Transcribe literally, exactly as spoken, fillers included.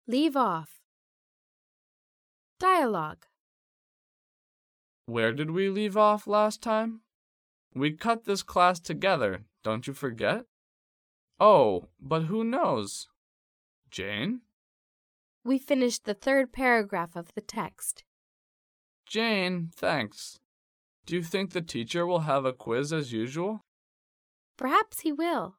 Leave off. Dialogue. Where did we leave off last time? We cut this class together, don't you forget? Oh, but who knows? Jane? We finished the third paragraph of the text. Jane, thanks. Do you think the teacher will have a quiz as usual? Perhaps he will.